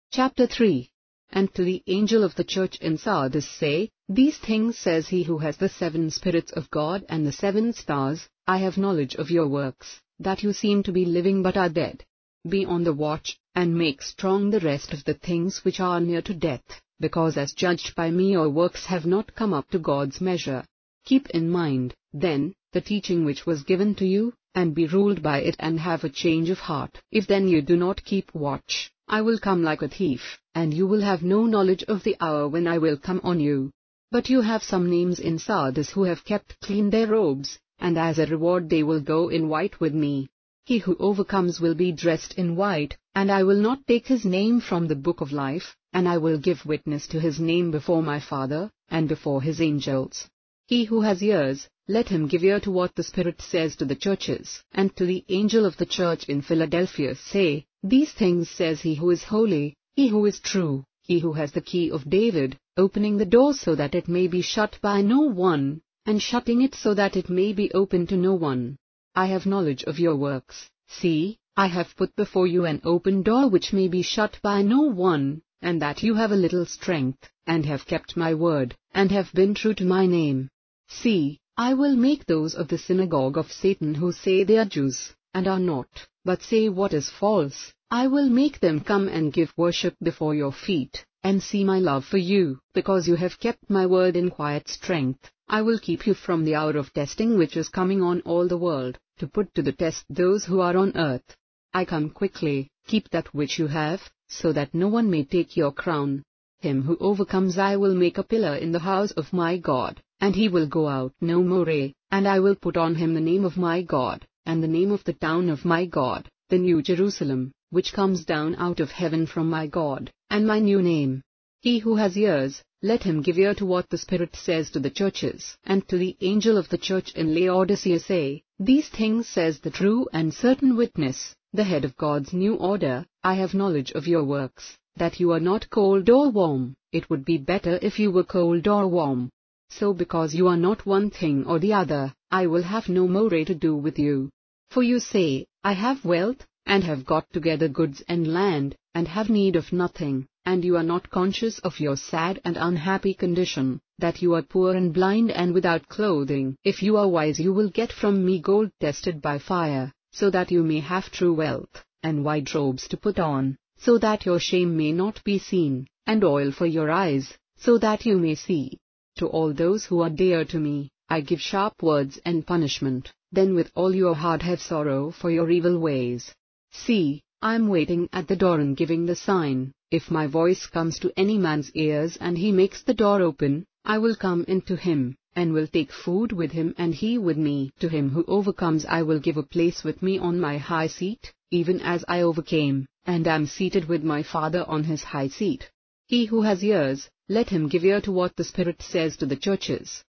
Chapter 3. And to the angel of the church in Sardis say, These things says he who has the 7 spirits of God and the 7 stars, I have knowledge of your works, that you seem to be living but are dead. Be on the watch, and make strong the rest of the things which are near to death, because as judged by me your works have not come up to God's measure. Keep in mind, then, the teaching which was given to you, and be ruled by it and have a change of heart. If then you do not keep watch, I will come like a thief, and you will have no knowledge of the hour when I will come on you. But you have some names in Sardis who have kept clean their robes, and as a reward they will go in white with me. He who overcomes will be dressed in white, and I will not take his name from the book of life, and I will give witness to his name before my Father, and before his angels. He who has ears, let him give ear to what the Spirit says to the churches. And to the angel of the church in Philadelphia say, These things says he who is holy, he who is true, he who has the key of David, opening the door so that it may be shut by no one, and shutting it so that it may be opened to no one. I have knowledge of your works. See, I have put before you an open door which may be shut by no one, and that you have a little strength, and have kept my word, and have been true to my name. See, I will make those of the synagogue of Satan who say they are Jews, and are not, but say what is false, I will make them come and give worship before your feet, and see my love for you, because you have kept my word in quiet strength. I will keep you from the hour of testing which is coming on all the world, to put to the test those who are on earth. I come quickly. Keep that which you have, so that no one may take your crown. Him who overcomes I will make a pillar in the house of my God, and he will go out no more, and I will put on him the name of my God, and the name of the town of my God, the New Jerusalem, which comes down out of heaven from my God, and my new name. He who has ears, let him give ear to what the Spirit says to the churches. And to the angel of the church in Laodicea say, These things says the true and certain witness, the head of God's new order, I have knowledge of your works, that you are not cold or warm. It would be better if you were cold or warm. So because you are not one thing or the other, I will have no more to do with you. For you say, I have wealth, and have got together goods and land, and have need of nothing, and you are not conscious of your sad and unhappy condition, that you are poor and blind and without clothing. If you are wise you will get from me gold tested by fire, so that you may have true wealth, and white robes to put on, so that your shame may not be seen, and oil for your eyes, so that you may see. To all those who are dear to me, I give sharp words and punishment. Then with all your heart have sorrow for your evil ways. See, I am waiting at the door and giving the sign. If my voice comes to any man's ears and he makes the door open, I will come into him, and will take food with him and he with me. To him who overcomes I will give a place with me on my high seat, even as I overcame, and am seated with my Father on his high seat. He who has ears, let him give ear to what the Spirit says to the churches.